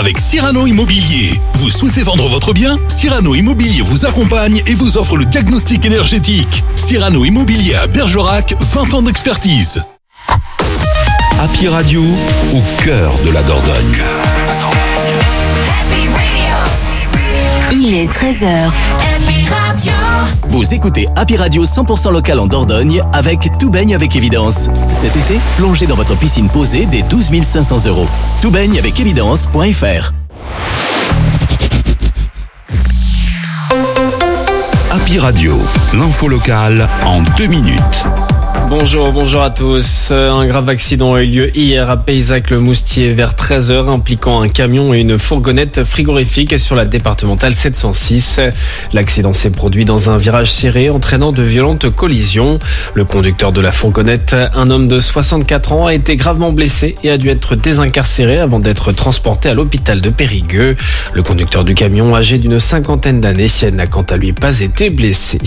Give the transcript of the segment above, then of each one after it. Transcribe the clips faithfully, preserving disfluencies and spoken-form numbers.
avec Cyrano Immobilier. Vous souhaitez vendre votre bien? Cyrano Immobilier vous accompagne et vous offre le diagnostic énergétique. Cyrano Immobilier à Bergerac, vingt ans d'expertise. Happy Radio, au cœur de la Dordogne. Il est treize heures. Happy Radio. Vous écoutez Happy Radio cent pour cent local en Dordogne avec Tout baigne avec évidence. Cet été, plongez dans votre piscine posée dès douze mille cinq cents euros. tout baigne avec évidence point f r. Happy Radio, l'info locale en deux minutes. Bonjour, bonjour à tous. Un grave accident a eu lieu hier à Payzac-le-Moustier vers treize heures impliquant un camion et une fourgonnette frigorifique sur la départementale sept cent six. L'accident s'est produit dans un virage serré entraînant de violentes collisions. Le conducteur de la fourgonnette, un homme de soixante-quatre ans, a été gravement blessé et a dû être désincarcéré avant d'être transporté à l'hôpital de Périgueux. Le conducteur du camion, âgé d'une cinquantaine d'années, n'a quant à lui pas été blessé.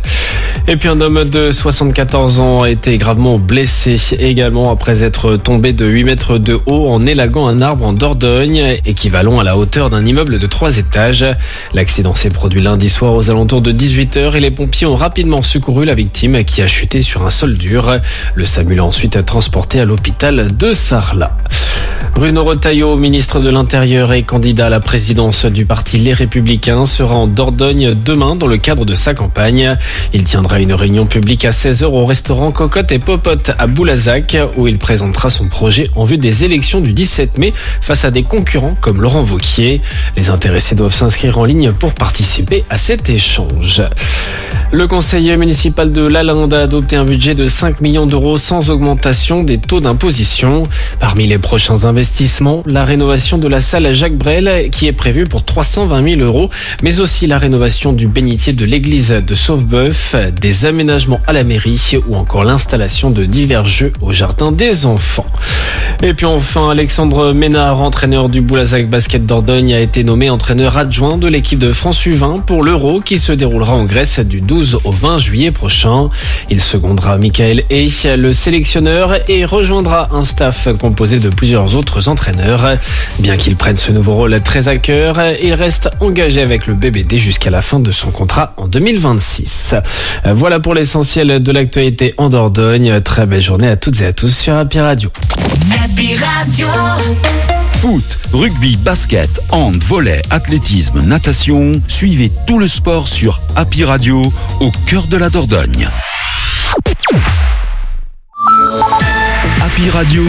Et puis un homme de soixante-quatorze ans a été gravement blessé également après être tombé de huit mètres de haut en élaguant un arbre en Dordogne, équivalent à la hauteur d'un immeuble de trois étages. L'accident s'est produit lundi soir aux alentours de dix-huit heures et les pompiers ont rapidement secouru la victime qui a chuté sur un sol dur. Le SAMU l'a ensuite transporté à l'hôpital de Sarlat. Bruno Retailleau, ministre de l'Intérieur et candidat à la présidence du parti Les Républicains, sera en Dordogne demain dans le cadre de sa campagne. Il tiendra une réunion publique à seize heures au restaurant Cocotte et Popote à Boulazac où il présentera son projet en vue des élections du dix-sept mai face à des concurrents comme Laurent Wauquiez. Les intéressés doivent s'inscrire en ligne pour participer à cet échange. Le conseil municipal de Lalande a adopté un budget de cinq millions d'euros sans augmentation des taux d'imposition. Parmi les prochains investissements, la rénovation de la salle Jacques Brel qui est prévue pour trois cent vingt mille euros, mais aussi la rénovation du bénitier de l'église de Sauveboeuf, des aménagements à la mairie ou encore l'installation de divers jeux au jardin des enfants. Et puis enfin, Alexandre Ménard, entraîneur du Boulazac Basket Dordogne, a été nommé entraîneur adjoint de l'équipe de France U vingt pour l'Euro qui se déroulera en Grèce du douze au vingt juillet prochain. Il secondera Michael Hay, le sélectionneur, et rejoindra un staff composé de plusieurs autres entraîneurs. Bien qu'il prenne ce nouveau rôle très à cœur, il reste engagé avec le B B D jusqu'à la fin de son contrat en deux mille vingt-six. Voilà pour l'essentiel de l'actualité en Dordogne. Très belle journée à toutes et à tous sur Happy Radio. Happy Radio. Foot, rugby, basket, hand, volley, athlétisme, natation. Suivez tout le sport sur Happy Radio, au cœur de la Dordogne. Happy Radio,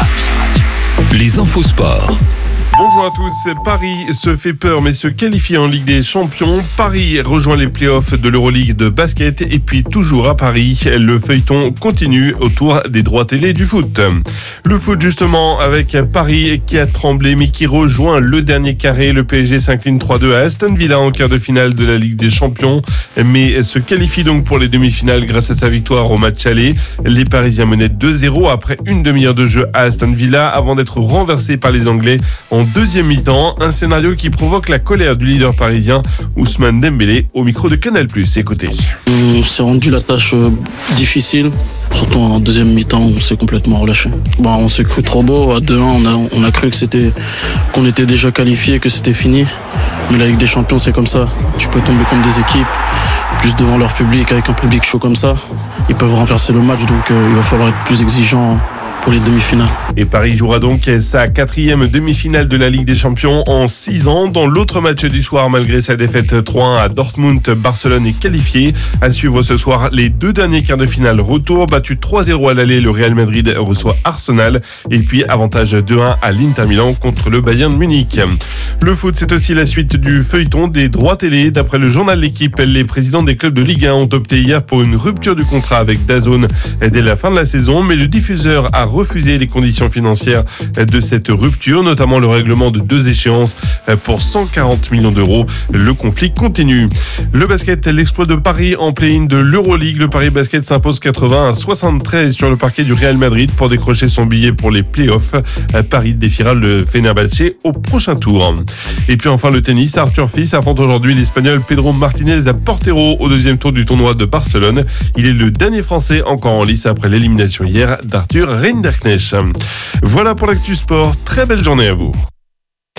les infos sport. Bonjour à tous, Paris se fait peur mais se qualifie en Ligue des Champions. Paris rejoint les playoffs de l'Euroleague de basket et puis toujours à Paris, le feuilleton continue autour des droits télé du foot. Le foot justement avec Paris qui a tremblé mais qui rejoint le dernier carré. Le P S G s'incline trois deux à Aston Villa en quart de finale de la Ligue des Champions mais se qualifie donc pour les demi-finales grâce à sa victoire au match aller. Les Parisiens menaient deux zéro après une demi-heure de jeu à Aston Villa avant d'être renversés par les Anglais en deuxième mi-temps, un scénario qui provoque la colère du leader parisien Ousmane Dembélé au micro de Canal plus. Écoutez. On s'est rendu la tâche euh, difficile, surtout en deuxième mi-temps, on s'est complètement relâché. Bon, on s'est cru trop beau, à deux un, on a, on a cru que c'était, qu'on était déjà qualifié, que c'était fini. Mais la Ligue des Champions, c'est comme ça. Tu peux tomber contre des équipes, plus devant leur public, avec un public chaud comme ça. Ils peuvent renverser le match, donc euh, il va falloir être plus exigeant pour les demi-finales. Et Paris jouera donc sa quatrième demi-finale de la Ligue des Champions en six ans. Dans l'autre match du soir, malgré sa défaite trois un à Dortmund, Barcelone est qualifié. À suivre ce soir, les deux derniers quarts de finale retour. Battu trois zéro à l'aller, le Real Madrid reçoit Arsenal. Et puis avantage deux un à l'Inter Milan contre le Bayern de Munich. Le foot, c'est aussi la suite du feuilleton des droits télé. D'après le journal L'Équipe, les présidents des clubs de Ligue un ont opté hier pour une rupture du contrat avec DAZN dès la fin de la saison. Mais le diffuseur a refusé les conditions financières de cette rupture, notamment le règlement de deux échéances pour cent quarante millions d'euros. Le conflit continue. Le basket, l'exploit de Paris en play-in de l'Euroleague. Le Paris Basket s'impose quatre-vingts à soixante-treize sur le parquet du Real Madrid pour décrocher son billet pour les playoffs. Paris défiera le Fenerbahçe au prochain tour. Et puis enfin le tennis, Arthur Fils affronte aujourd'hui l'Espagnol Pedro Martinez Portero au deuxième tour du tournoi de Barcelone. Il est le dernier Français encore en lice après l'élimination hier d'Arthur Rinderknecht. Voilà pour l'actu sport. Très belle journée à vous.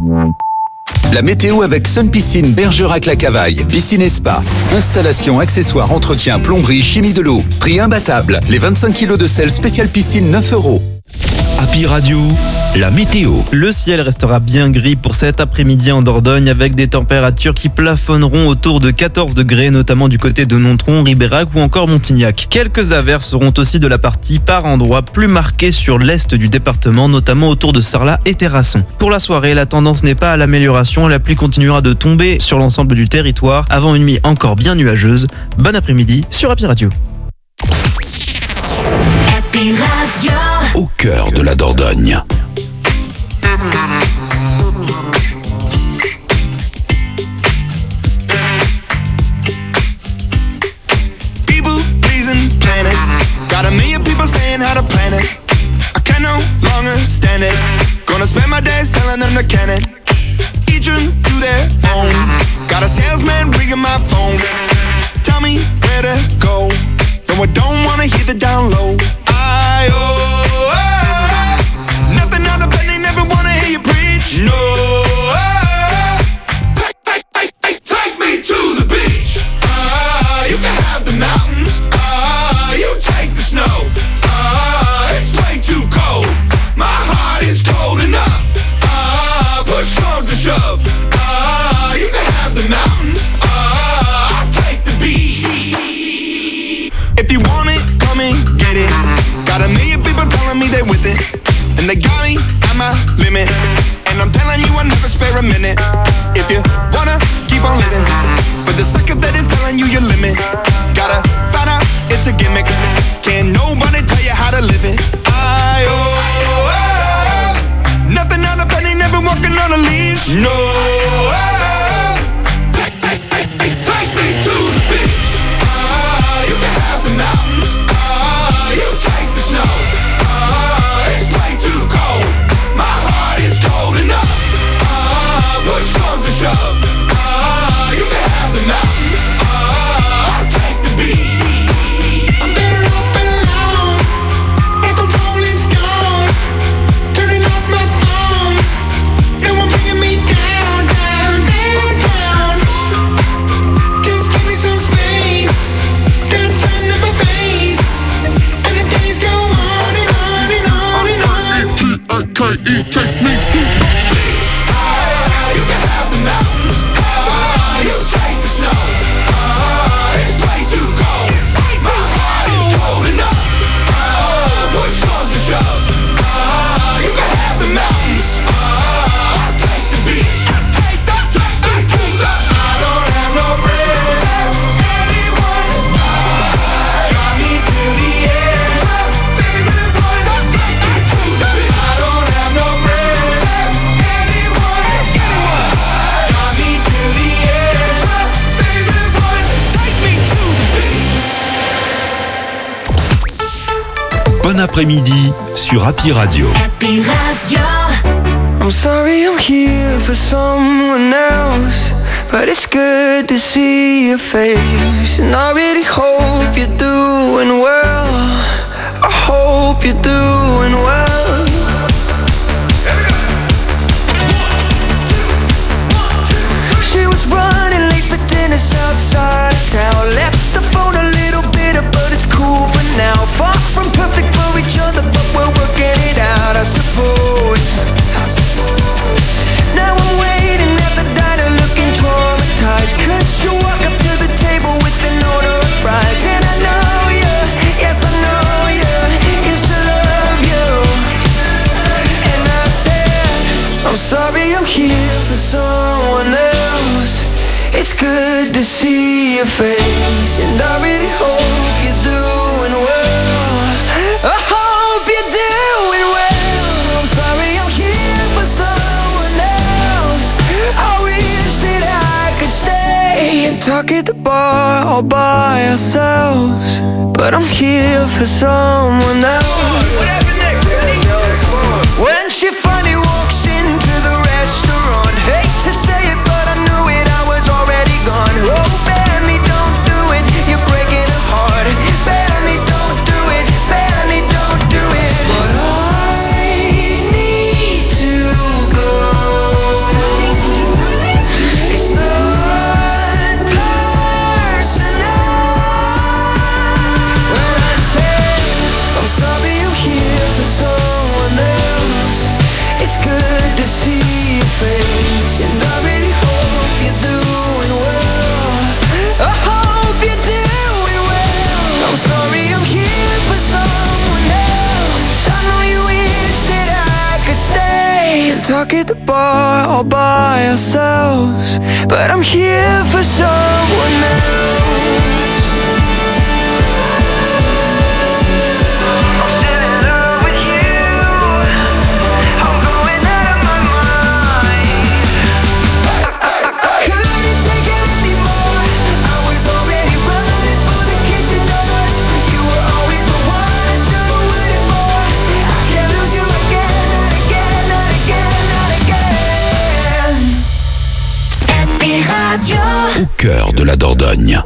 La météo avec Sun Piscine Bergerac-la-Cavaille. Piscine et spa. Installation, accessoires, entretien, plomberie, chimie de l'eau. Prix imbattable. Les vingt-cinq kilos de sel spécial piscine, neuf euros. Happy Radio, la météo. Le ciel restera bien gris pour cet après-midi en Dordogne avec des températures qui plafonneront autour de quatorze degrés, notamment du côté de Nontron, Ribérac ou encore Montignac. Quelques averses seront aussi de la partie par endroits plus marquées sur l'est du département, notamment autour de Sarlat et Terrasson. Pour la soirée, la tendance n'est pas à l'amélioration. La pluie continuera de tomber sur l'ensemble du territoire avant une nuit encore bien nuageuse. Bon après-midi sur Happy Radio. Happy Radio. Au cœur de la Dordogne. People pleasing planet. Got a million people saying how to plan it. I can no longer stand it. Gonna spend my days telling them to can it. Each one to their own. Got a salesman ringing my phone. Tell me where to go. No, I don't wanna hear the down low. I oh, oh, nothing on the penny, never wanna hear you preach. No, oh, take, take, take, take, take me to the beach. Ah, you can have the mountains. Ah, you take the snow. Ah, it's way too cold. My heart is cold enough. Ah, push comes to shove. Ah, you can have the mountains. Ah, I'll take the beach. If you want it, come and get it. Got a million people telling me they with it, and they got me at my limit. And I'm telling you I never spare a minute. If you wanna keep on living, for the second that is telling you your limit, gotta find out it's a gimmick. Can't nobody tell you how to live it. I oh, oh, nothing on a penny, never walking on a leash. No, oh, take, take, take, take, take me to the beach. Ah, you can have the mountains. Ah, you take the snow. Ah, it's way too cold. My heart is cold enough. Ah, push comes to shove. Ah, you can have the mountains. Ah, I'll take the beach. I'm better off alone, like a rolling stone. Turning off my phone. No one bringing me down, down, down, down. Just give me some space. Dance sun in my face. And the days go on and on and on and on. T I K E, take me to the beach. Ah, you can have the mountains. Ah, you take the snow. Ah, it's way too cold. My heart is cold enough. Ah, push comes to shove. Ah, you can have the mountains. Ah, I'll take the beach. Take the, take the, take the. I don't have no friends. Anyone got me to the end. Baby boy, don't take me to the beach. I don't have no friends. Anyone got me to the end. Baby boy, take me to the beach. Bon après-midi sur Happy Radio. Happy Radio. I'm sorry I'm here for someone else, but it's good to see your face. And I really hope you're doing well. I hope you're doing well. She was running late for dinner outside of town. Left the phone a little bitter, but it's cool for now. Far from perfect for each other, but we're working it out, I suppose. Now I'm waiting at the diner looking traumatized, cause you walk up to the table with an order of fries. And I know you, yes I know you, used to love you. And I said, I'm sorry I'm here for someone else. It's good to see your face, and I really hope you're doing well. I hope you're doing well. I'm sorry I'm here for someone else. I wish that I could stay and talk at the bar all by ourselves, but I'm here for someone else. What happened next? When she finally walks into the restaurant, hate to say it, but I knew it, I was already gone. Oh, Benny, don't do it, you're breaking her heart. Benny, don't do it, Benny, don't do it. But I need to go. talk at the bar all by ourselves, but I'm here for someone else. I'm still in love with you. I'm going out of my mind. I, I, I couldn't take it anymore. I was already running for the kitchen doors. You were always the one I should have waited for. I can't lose you again, not again, not again, not again. Happy Radio. Au cœur de la Dordogne.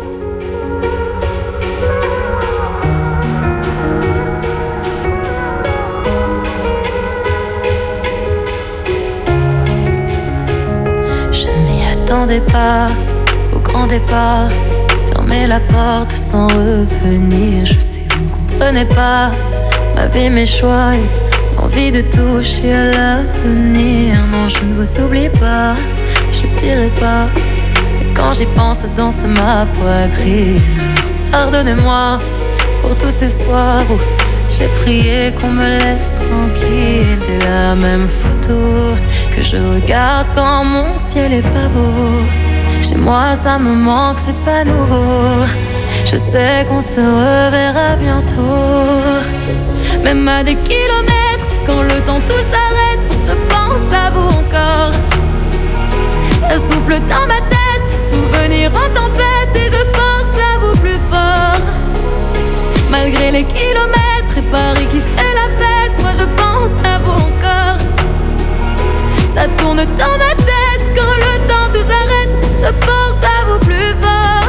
Je m'y attendais pas au grand départ. Fermer la porte sans revenir. Je sais, vous ne comprenez pas ma vie, mes choix et l'envie de toucher à l'avenir. Non, je ne vous oublie pas, je le dirai pas. Mais quand j'y pense, danse ma poitrine. Alors pardonnez-moi pour tous ces soirs où j'ai prié qu'on me laisse tranquille. C'est la même photo que je regarde quand mon ciel est pas beau. Chez moi ça me manque, c'est pas nouveau. Je sais qu'on se reverra bientôt. Même à des kilomètres, quand le temps tout s'arrête, je pense à vous encore. Ça souffle dans ma tête, souvenir en tempête, et je pense à vous plus fort. Malgré les kilomètres et Paris qui fait la fête, moi je pense à vous encore. Ça tourne dans ma tête quand le temps tout s'arrête, je pense à vous plus fort.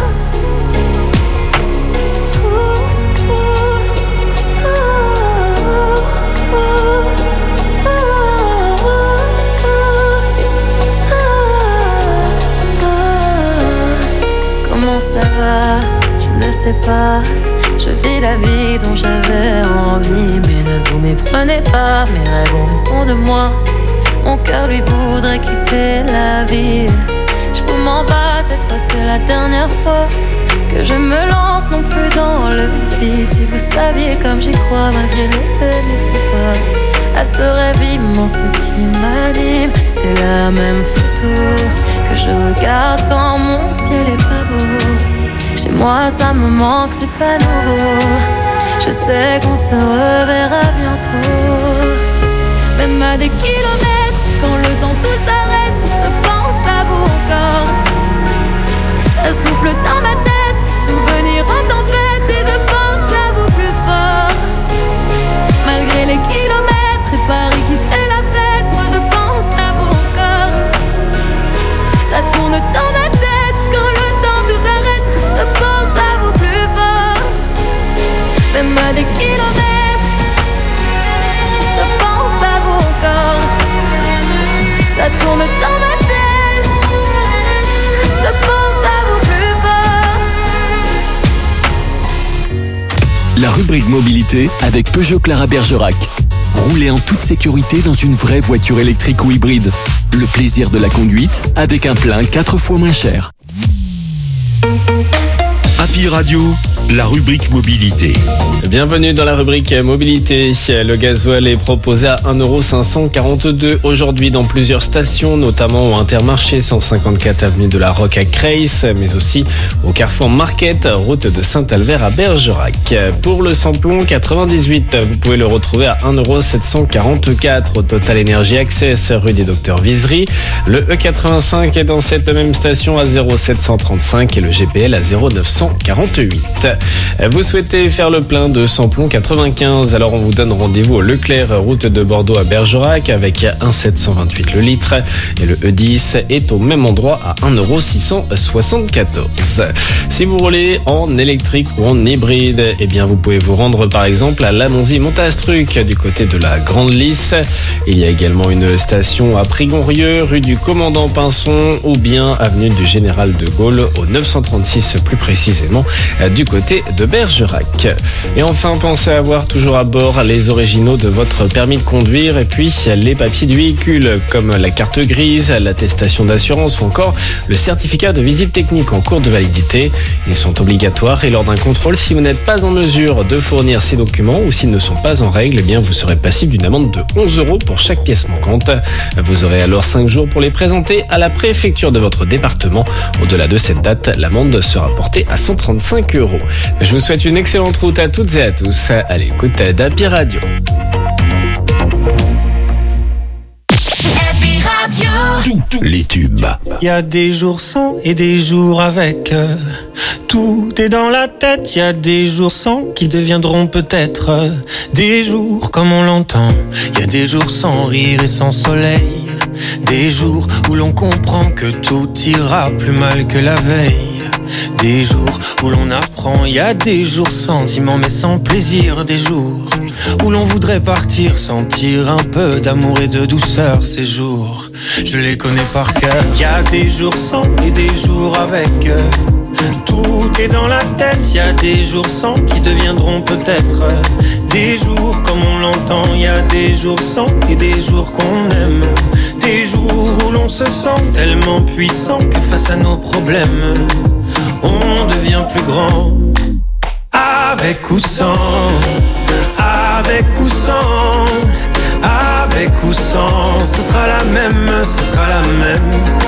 Ouh, ouh, ouh, ouh, ouh, ouh. Comment ça va? Je ne sais pas. Je vis la vie dont j'avais envie, mais ne vous méprenez pas, mes rêves ont raison de moi. Mon cœur lui voudrait quitter la ville. Je vous mens pas, cette fois c'est la dernière fois que je me lance non plus dans le vide. Si vous saviez comme j'y crois, malgré les peines, les faux pas, à ce rêve immense qui m'anime. C'est la même photo que je regarde quand mon ciel est pas beau. Chez moi ça me manque, c'est pas nouveau. Je sais qu'on se reverra bientôt. Même à des kilomètres, quand le temps tout s'arrête, je pense à vous encore. Ça souffle dans ma tête, souvenir en tempête, et je pense à vous plus fort. Malgré les kilomètres et Paris qui fait la fête, moi je pense à vous encore. Ça tourne dans ma tête, quand le temps tout s'arrête, je pense à vous plus fort. Même à des kilomètres, je pense à vous encore. Ça tourne dans ma tête, je pense à vous plus fort. La rubrique mobilité avec Peugeot Clara Bergerac. Roulez en toute sécurité dans une vraie voiture électrique ou hybride. Le plaisir de la conduite avec un plein quatre fois moins cher. Happy Radio, la rubrique mobilité. Bienvenue dans la rubrique mobilité. Le gasoil est proposé à un euro cinq cent quarante-deux aujourd'hui dans plusieurs stations, notamment au Intermarché cent cinquante-quatre avenue de la Roque à Creil, mais aussi au Carrefour Market, route de Saint-Albert à Bergerac. Pour le samplon quatre-vingt-dix-huit, vous pouvez le retrouver à un euro sept cent quarante-quatre au Total Energy Access, rue des Docteurs Visery. Le E quatre-vingt-cinq est dans cette même station à zéro sept cent trente-cinq et le G P L à zéro neuf cent quarante-huit. Vous souhaitez faire le plein de samplon quatre-vingt-quinze, alors on vous donne rendez-vous au Leclerc, route de Bordeaux à Bergerac, avec un sept cent vingt-huit le litre, et le E dix est au même endroit à un euro six cent soixante-quatorze. Si vous roulez en électrique ou en hybride, eh bien vous pouvez vous rendre par exemple à Lamonzie-Montastruc du côté de la Grande Lys. Il y a également une station à Prigonrieux, rue du Commandant Pinson, ou bien avenue du Général de Gaulle au neuf cent trente-six plus précisément du côté côté de Bergerac. Et enfin, pensez à avoir toujours à bord les originaux de votre permis de conduire et puis les papiers du véhicule comme la carte grise, l'attestation d'assurance ou encore le certificat de visite technique en cours de validité. Ils sont obligatoires et lors d'un contrôle, si vous n'êtes pas en mesure de fournir ces documents ou s'ils ne sont pas en règle, eh bien vous serez passible d'une amende de onze euros pour chaque pièce manquante. Vous aurez alors cinq jours pour les présenter à la préfecture de votre département. Au-delà de cette date, l'amende sera portée à cent trente-cinq euros. Je vous souhaite une excellente route à toutes et à tous à l'écoute d'Happy Radio. Tout, tout. Les tubes. Il y a des jours sans et des jours avec. euh, Tout est dans la tête. Il y a des jours sans qui deviendront peut-être euh, des jours comme on l'entend. Il y a des jours sans rire et sans soleil. Des jours où l'on comprend que tout ira plus mal que la veille. Des jours où l'on apprend, il y a des jours sentiments mais sans plaisir. Des jours où l'on voudrait partir, sentir un peu d'amour et de douceur. Ces jours, je les connais par cœur. Il y a des jours sans et des jours avec. Tout est dans la tête, il y a des jours sans qui deviendront peut-être des jours comme on l'entend. Il y a des jours sans et des jours qu'on aime. Des jours où l'on se sent tellement puissant que face à nos problèmes on devient plus grand. Avec ou sans, avec ou sans, avec ou sans, ce sera la même, ce sera la même.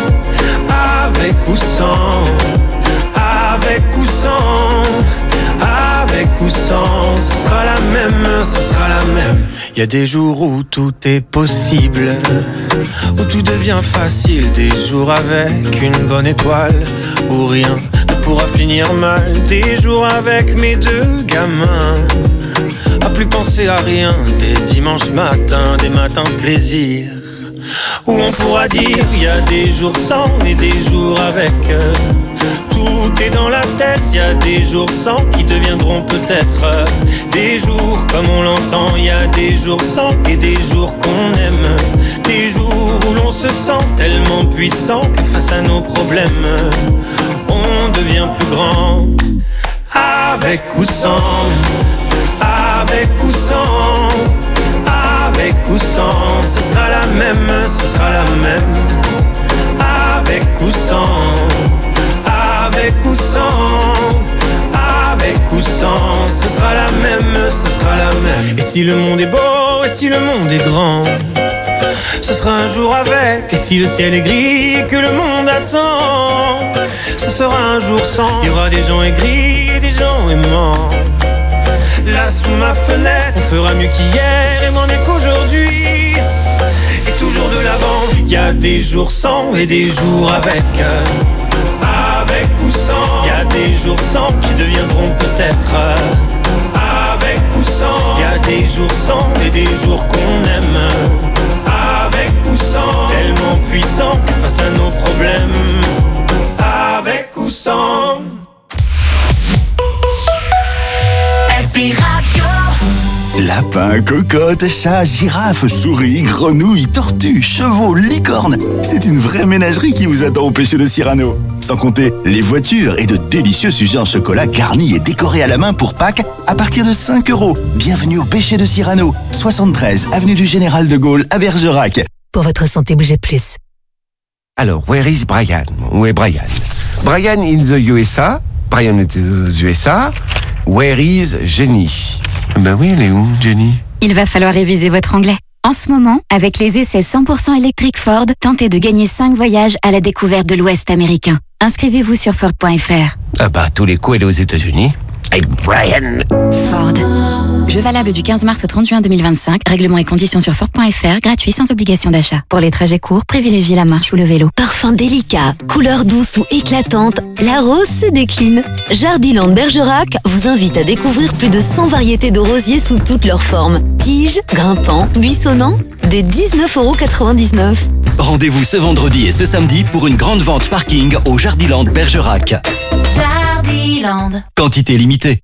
Avec ou sans, avec ou sans, avec ou sans, ce sera la même, ce sera la même. Il y a des jours où tout est possible, où tout devient facile. Des jours avec une bonne étoile, où rien ne pourra finir mal. Des jours avec mes deux gamins, à plus penser à rien. Des dimanches matins, des matins de plaisir, où on pourra dire il y a des jours sans et des jours avec. Tout est dans la tête, il y a des jours sans qui deviendront peut-être des jours comme on l'entend. Il y a des jours sans et des jours qu'on aime. Des jours où l'on se sent tellement puissant que face à nos problèmes on devient plus grand. Avec ou sans, avec ou sans, avec ou sans, ce sera la même, ce sera la même. Avec ou sans, avec ou sans, avec ou sans, ce sera la même, ce sera la même. Et si le monde est beau, et si le monde est grand, ce sera un jour avec. Et si le ciel est gris et que le monde attend, ce sera un jour sans. Il y aura des gens aigris et des gens aimants. Là sous ma fenêtre, on fera mieux qu'hier et moins mieux qu'aujourd'hui. Et toujours de l'avant. Il y a des jours sans et des jours avec. Avec ou sans. Il y a des jours sans qui deviendront peut-être avec ou sans. Il y a des jours sans et des jours qu'on aime. Avec ou sans. Tellement puissant que face à nos problèmes. Avec ou sans. Happy Radio. Lapin, cocotte, chat, girafe, souris, grenouille, tortue, chevaux, licorne. C'est une vraie ménagerie qui vous attend au Pêcher de Cyrano. Sans compter les voitures et de délicieux sujets en chocolat garnis et décorés à la main pour Pâques à partir de cinq euros. Bienvenue au Pêcher de Cyrano, soixante-treize avenue du Général de Gaulle à Bergerac. Pour votre santé, bougez plus. Alors, where is Brian? Où est Brian? Brian in the U S A. Brian est aux U S A. Where is Jenny? Ben oui, elle est où, Jenny? Il va falloir réviser votre anglais. En ce moment, avec les essais cent pour cent électriques Ford, tentez de gagner cinq voyages à la découverte de l'Ouest américain. Inscrivez-vous sur Ford point F R. Ah bah, tous les coups, elle est aux États-Unis. Hey, Brian! Ford. Jeu valable du quinze mars au trente juin deux mille vingt-cinq. Règlements et conditions sur Ford point F R. Gratuit sans obligation d'achat. Pour les trajets courts, privilégiez la marche ou le vélo. Parfum délicat, couleur douce ou éclatante, la rose se décline. Jardiland Bergerac vous invite à découvrir plus de cent variétés de rosiers sous toutes leurs formes. Tiges, grimpants, buissonnants, des dix-neuf euros quatre-vingt-dix-neuf. Rendez-vous ce vendredi et ce samedi pour une grande vente parking au Jardiland Bergerac. Jardiland. Quantité limitée.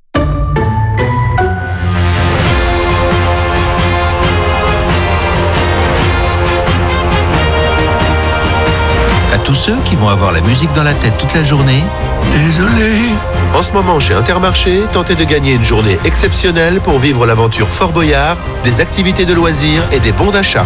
tous ceux qui vont avoir la musique dans la tête toute la journée. Désolé. En ce moment, chez Intermarché, tentez de gagner une journée exceptionnelle pour vivre l'aventure Fort Boyard, des activités de loisirs et des bons d'achat.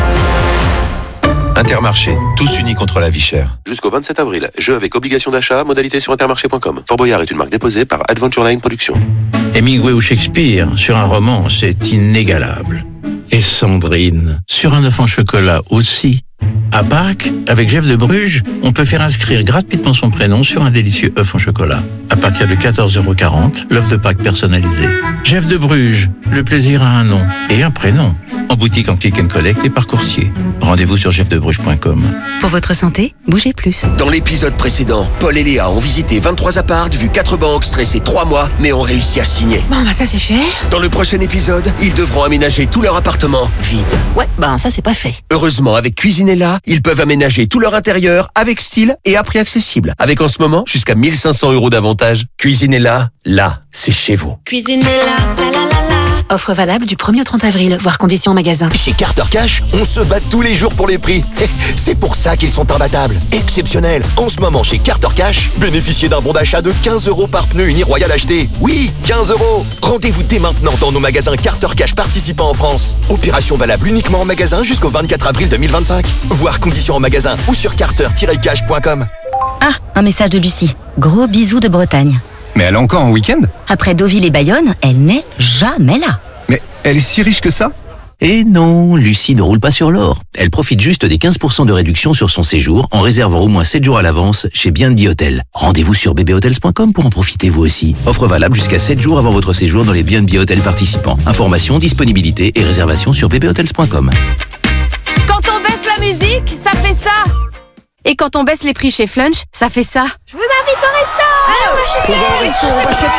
Intermarché, tous unis contre la vie chère. Jusqu'au vingt-sept avril, jeu avec obligation d'achat, modalité sur intermarché point com. Fort Boyard est une marque déposée par Adventure Line Productions. Hemingway ou Shakespeare, sur un roman, c'est inégalable. Et Sandrine, sur un œuf en chocolat aussi. À Pâques, avec Jeff de Bruges, on peut faire inscrire gratuitement son prénom sur un délicieux œuf en chocolat. À partir de quatorze euros quarante, l'œuf de Pâques personnalisé. Jeff de Bruges, le plaisir a un nom et un prénom. En boutique, en click and collect et par coursier. Rendez-vous sur jeff de bruges point com. Pour votre santé, bougez plus. Dans l'épisode précédent, Paul et Léa ont visité vingt-trois apparts, vu quatre banques, stressé trois mois, mais ont réussi à signer. Bon, bah ça c'est fait. Dans le prochain épisode, ils devront aménager tout leur appartement vide. Ouais, bah ça c'est pas fait. Heureusement, avec Cuisinella, ils peuvent aménager tout leur intérieur avec style et à prix accessible. Avec en ce moment, jusqu'à mille cinq cents euros d'avantage. Cuisinella, là, c'est chez vous. Cuisinella, la la la la. Offre valable du premier au trente avril, voire conditions en magasin. Chez Carter Cash, on se bat tous les jours pour les prix. C'est pour ça qu'ils sont imbattables. Exceptionnels. En ce moment, chez Carter Cash, bénéficiez d'un bon d'achat de quinze euros par pneu Uniroyal acheté. Oui, quinze euros. Rendez-vous dès maintenant dans nos magasins Carter Cash participants en France. Opération valable uniquement en magasin jusqu'au vingt-quatre avril deux mille vingt-cinq. Voir conditions en magasin ou sur carter tiret cash point com. Ah, un message de Lucie. Gros bisous de Bretagne. Mais elle est encore en week-end ? Après Deauville et Bayonne, elle n'est jamais là. Mais elle est si riche que ça ? Et non, Lucie ne roule pas sur l'or. Elle profite juste des quinze pour cent de réduction sur son séjour en réservant au moins sept jours à l'avance chez B and B Hotels. Rendez-vous sur b b hotels point com pour en profiter vous aussi. Offre valable jusqu'à sept jours avant votre séjour dans les B and B Hotels participants. Informations, disponibilité et réservation sur b b hotels point com. Quand on baisse la musique, ça fait ça. Et quand on baisse les prix chez Flunch, ça fait ça. Je vous invite au resto. Allez, on va chez Flunch. Au resto, on va chez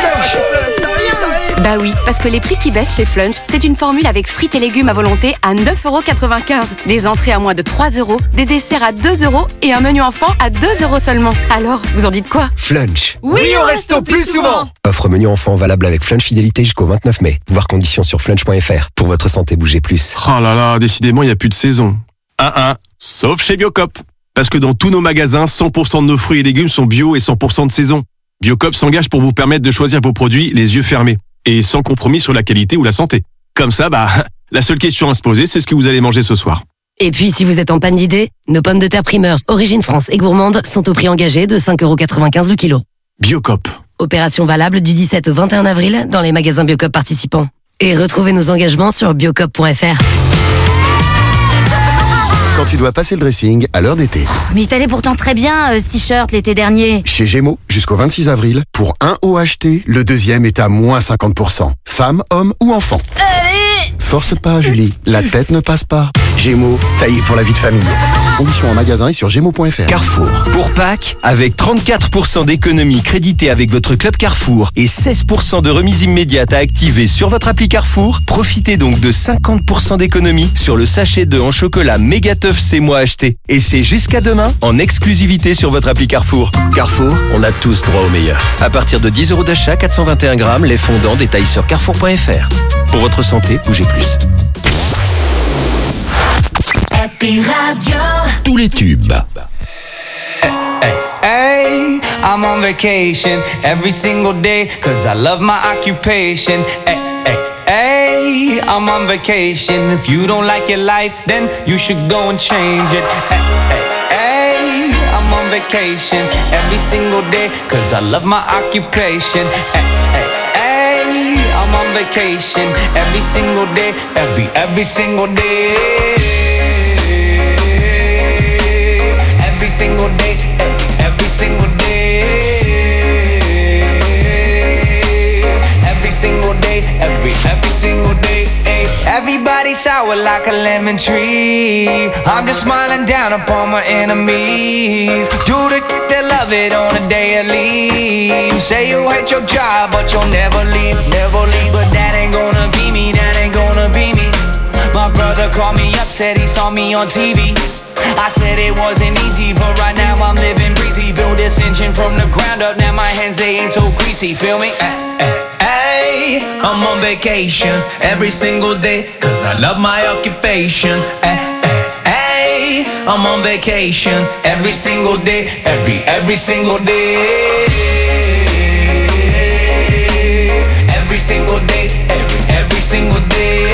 Flunch. Bah oui, parce que les prix qui baissent chez Flunch, c'est une formule avec frites et légumes à volonté à neuf euros quatre-vingt-quinze. Des entrées à moins de trois euros, des desserts à deux euros et un menu enfant à deux euros seulement. Alors, vous en dites quoi? Flunch. Oui au resto plus souvent. Offre menu enfant valable avec Flunch Fidélité jusqu'au vingt-neuf mai. Voir conditions sur flunch point f r. Pour votre santé, bougez plus. Oh là là, décidément, il n'y a plus de saison. Un un, sauf chez Biocop. Parce que dans tous nos magasins, cent pour cent de nos fruits et légumes sont bio et cent pour cent de saison. Biocop s'engage pour vous permettre de choisir vos produits les yeux fermés et sans compromis sur la qualité ou la santé. Comme ça, bah, la seule question à se poser, c'est ce que vous allez manger ce soir. Et puis, si vous êtes en panne d'idées, nos pommes de terre primeur, origine France et gourmande sont au prix engagé de cinq euros quatre-vingt-quinze le kilo. Biocop. Opération valable du dix-sept au vingt et un avril dans les magasins Biocop participants. Et retrouvez nos engagements sur biocop point f r. Quand tu dois passer le dressing à l'heure d'été. Oh, mais il t'allait pourtant très bien, euh, ce t-shirt, l'été dernier. Chez Gémeaux, jusqu'au vingt-six avril, pour un haut acheté, le deuxième est à moins cinquante pour cent. Femme, homme ou enfant. Allez ! Force pas, Julie. La tête ne passe pas. Gémeaux, taillé pour la vie de famille. Conditions en magasin et sur gémeaux point f r. Carrefour. Pour Pâques, avec trente-quatre pour cent d'économie créditée avec votre club Carrefour et seize pour cent de remise immédiate à activer sur votre appli Carrefour, profitez donc de cinquante pour cent d'économie sur le sachet d'œufs en chocolat Megatough C'est moi acheté. Et c'est jusqu'à demain en exclusivité sur votre appli Carrefour. Carrefour, on a tous droit au meilleur. À partir de dix euros d'achat, quatre cent vingt et un grammes, les fondants, détails sur carrefour point f r. Pour votre santé, bougez plus. Happy Radio. Tous les tubes. Hey, hey, I'm on vacation every single day, cause I love my occupation. Hey, hey, hey, I'm on vacation. If you don't like your life, then you should go and change it. Hey, hey, hey, I'm on vacation every single day, cause I love my occupation. Hey, hey, hey, I'm on vacation every single day, every, every single day. Every single day, every single day, every single day, every, every single day. Everybody sour like a lemon tree. I'm just smiling down upon my enemies. Do the they love it on a daily. Say you hate your job, but you'll never leave, never leave. But that ain't gonna be me, that ain't gonna be me. My brother called me up, said he saw me on T V. I said it wasn't easy, but right now I'm living breezy. Build this engine from the ground up, now my hands they ain't so greasy, feel me? Uh, uh. Hey, I'm on vacation every single day, cause I love my occupation. Hey, hey, hey, I'm on vacation every single day, every, every single day. Every single day, every, every single day.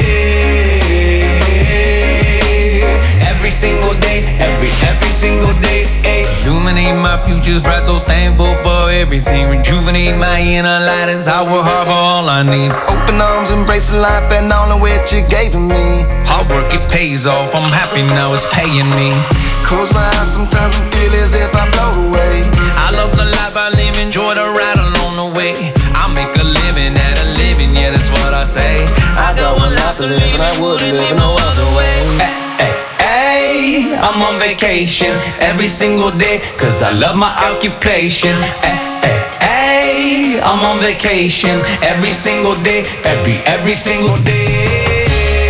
Every single day, every, every single day. Illuminate my future's bright, so thankful for everything. Rejuvenate my inner light as I work hard for all I need. Open arms, embrace life and all of which you gave to me. Hard work, it pays off, I'm happy now, it's paying me. Close my eyes, sometimes I feel as if I float away. I love the life I live, enjoy the ride along the way. I make a living at a living, yeah, that's what I say. I got one life to live and I wouldn't live no other way. Hey, hey, hey, I'm on vacation every single day, cause I love my occupation. Hey, hey, hey, I'm on vacation every single day, every, every single day.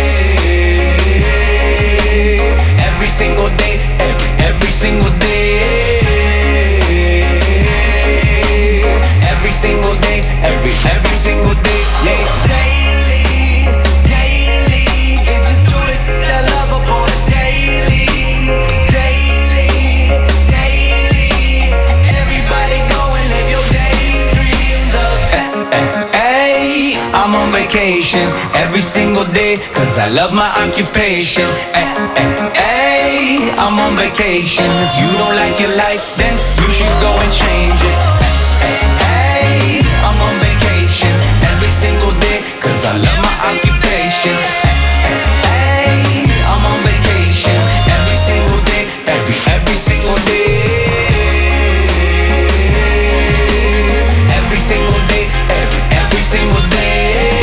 Every single day, every, every single day. Every single day, every, every single day, yeah. Daily, daily, get to do the, that love up on a daily, daily, daily. Everybody go and live your daydreams up. Hey, hey, hey, I'm on vacation every single day, cause I love my occupation. Hey, hey, hey, I'm on vacation. If you don't like your life, then you should go and change it. Hey, I'm on vacation every single day, cause I love my occupation. Hey, I'm on vacation every single day, every, every single day. Every single day, every, every single day.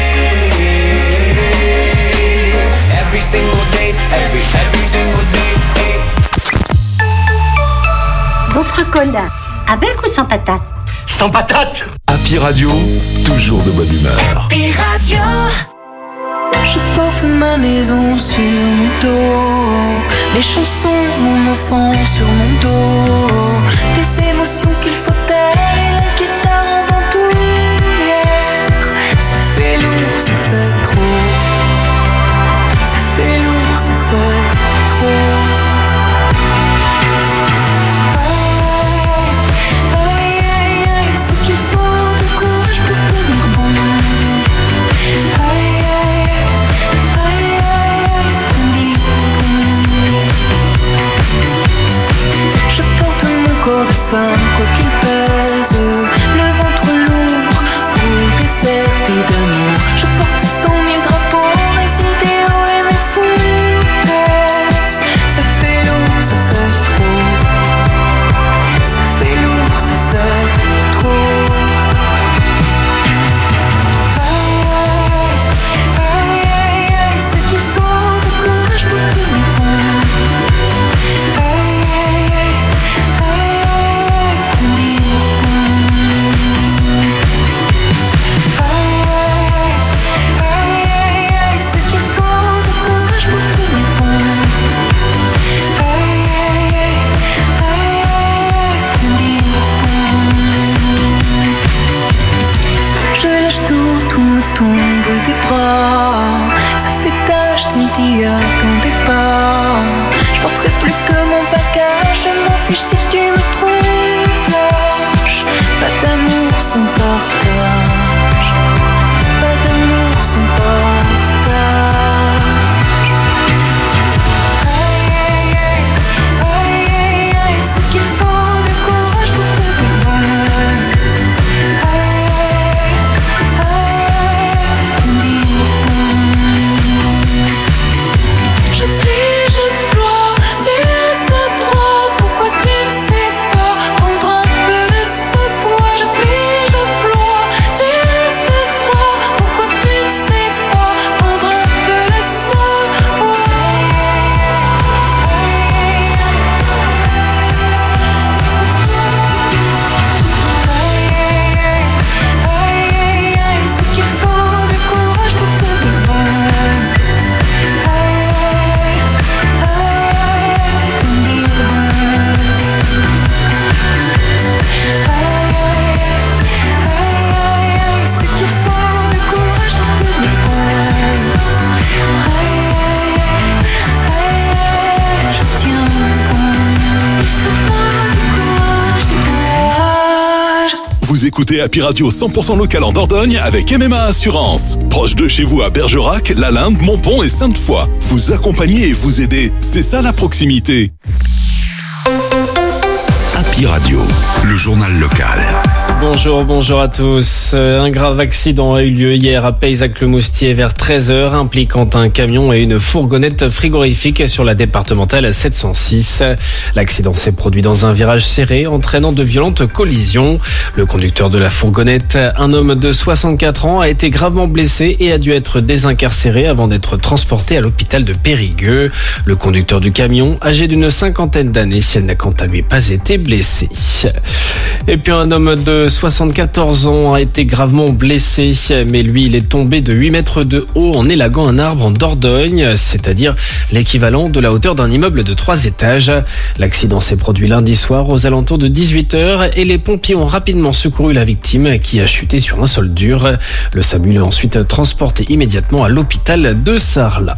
Every single day, every, every single day. Votre cola, avec ou sans patate? Sans patate. Happy Radio, toujours de bonne humeur. Happy Radio. Je porte ma maison sur mon dos, mes chansons, mon enfant sur mon dos, des émotions qu'il faut taire et la guitare en bandoulière. Ça fait lourd, ça fait trop. Ça fait lourd, ça fait trop. Corps de femme, quoi qu'il pèse, le ventre lourd, ou déserté d'amour. Je porte cent mille drapeaux, mes idéaux et mes foutaises. Ça fait lourd, ça fait trop. Ça fait lourd, ça fait trop. Aïe, aïe, aïe, aïe, c'est qu'il faut de courage pour tenir bon. Aïe, aïe, aïe. Tombe des bras, ça fait tâche, tu ne t'y attendais pas. Je porterai plus que mon bagage, je m'en fiche si tu me trouves lâche. Pas d'amour sans partage, pas d'amour sans partage. Aïe, aïe, aïe, aïe, aïe, aïe, c'est qu'il faut du courage pour tenir bon. écoutez Happy Radio cent pour cent local en Dordogne avec M M A Assurance. Proche de chez vous à Bergerac, Lalinde, Montpont et Sainte-Foy. Vous accompagner et vous aider, c'est ça la proximité. Happy Radio, le journal local. Bonjour, bonjour à tous. Un grave accident a eu lieu hier à Payzac-le-Moustier vers treize heures, impliquant un camion et une fourgonnette frigorifique sur la départementale sept cent six. L'accident s'est produit dans un virage serré, entraînant de violentes collisions. Le conducteur de la fourgonnette, un homme de soixante-quatre ans, a été gravement blessé et a dû être désincarcéré avant d'être transporté à l'hôpital de Périgueux. Le conducteur du camion, âgé d'une cinquantaine d'années, n'a quant à lui pas été blessé. Et puis un homme de soixante-quatorze ans a été gravement blessé, mais lui il est tombé de huit mètres de haut en élagant un arbre en Dordogne, c'est-à-dire l'équivalent de la hauteur d'un immeuble de trois étages. L'accident s'est produit lundi soir aux alentours de dix-huit heures et les pompiers ont rapidement secouru la victime qui a chuté sur un sol dur. Le SAMU l'a ensuite transporté immédiatement à l'hôpital de Sarlat.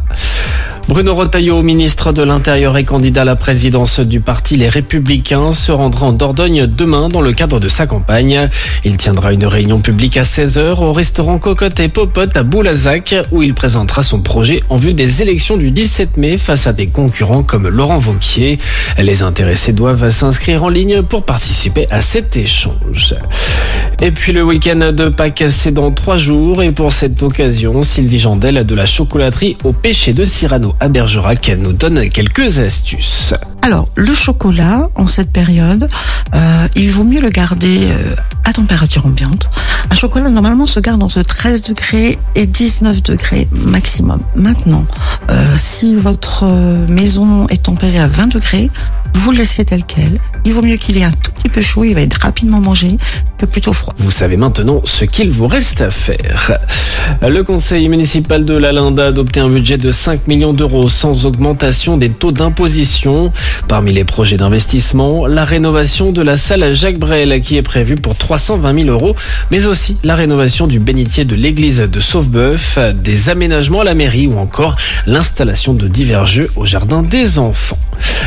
Bruno Retailleau, ministre de l'Intérieur et candidat à la présidence du parti Les Républicains, se rendra en Dordogne demain dans le cadre de sa campagne. Il tiendra une réunion publique à seize heures au restaurant Cocotte et Popote à Boulazac, où il présentera son projet en vue des élections du dix-sept mai face à des concurrents comme Laurent Wauquiez. Les intéressés doivent s'inscrire en ligne pour participer à cet échange. Et puis le week-end de Pâques, c'est dans trois jours. Et pour cette occasion, Sylvie Jandel de la chocolaterie au Pêcher de Cyrano à Bergerac nous donne quelques astuces. Alors, le chocolat, en cette période, euh, il vaut mieux le garder euh, à température ambiante. Un chocolat, normalement, se garde entre treize degrés et dix-neuf degrés maximum. Maintenant, euh, si votre maison est tempérée à vingt degrés, vous le laissez tel quel. Il vaut mieux qu'il ait un tout petit peu chaud, il va être rapidement mangé, que plutôt froid. Vous savez maintenant ce qu'il vous reste à faire. Le conseil municipal de Lalinde a adopté un budget de cinq millions d'euros sans augmentation des taux d'imposition. Parmi les projets d'investissement, la rénovation de la salle Jacques Brel qui est prévue pour trois cent vingt mille euros, mais aussi la rénovation du bénitier de l'église de Sauveboeuf, des aménagements à la mairie ou encore l'installation de divers jeux au jardin des enfants.